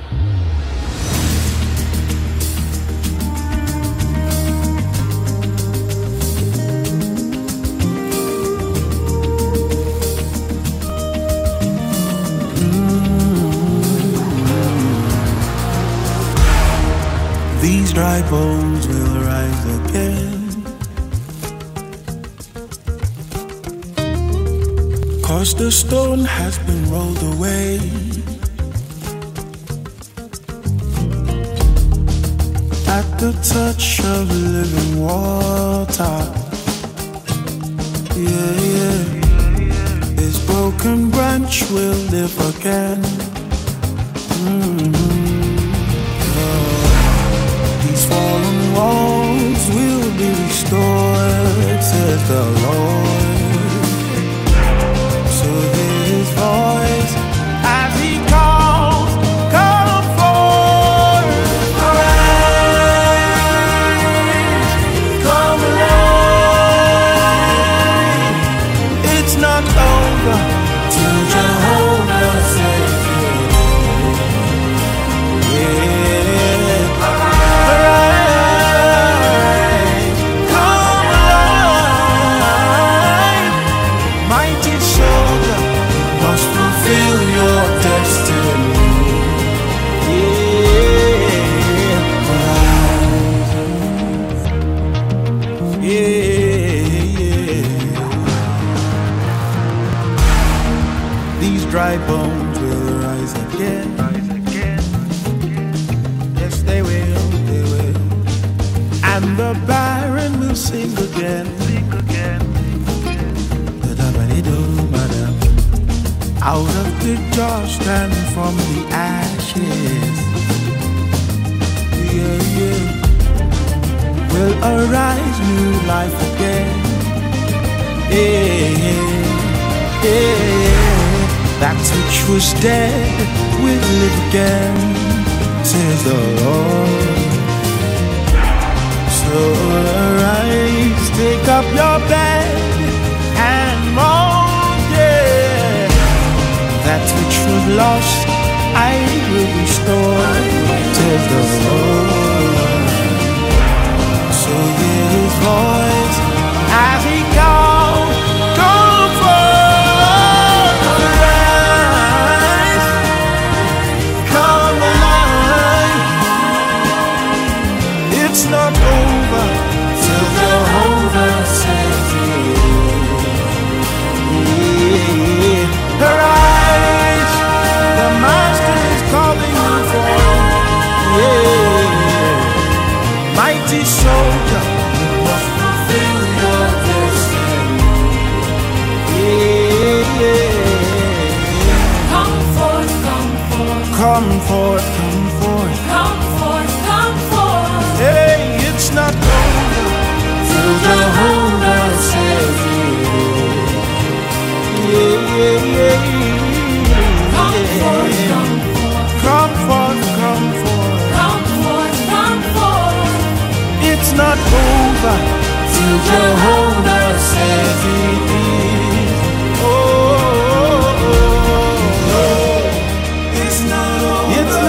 These dry bones will rise again, 'cause the stone has been rolled away. At the touch of living water, yeah, yeah. This broken branch will live again. These fallen walls will be restored, says the Lord. So hear his voice as he calls, come forth, arise, come alive. It's not over till Jehovah says dry bones will rise again. Yes, they will, they will. And the barren will sing again. Out of the dust and from the ashes, yeah, yeah, will arise new life again. Yeah, yeah. That which was dead will live again, says the Lord. So arise, take up your bed and mourn, yeah. That which was lost, I will restore, says the Lord. So hear his voice as he calls, come forth. It's not over till Jehovah says yeah. Arise, the Master is calling you forth. Yeah. Mighty soldier, you must fulfill your destiny. Yeah, yeah. Come forth, come forth. Come forth, come forth. Come forth, come forth. Hey, it's not over till Jehovah says yeah, yeah, yeah. Come forth, come forth. Come forth, come forth. Come forth, come forth. It's not over till Jehovah says it is. Oh, oh, oh, oh. It's not over. It's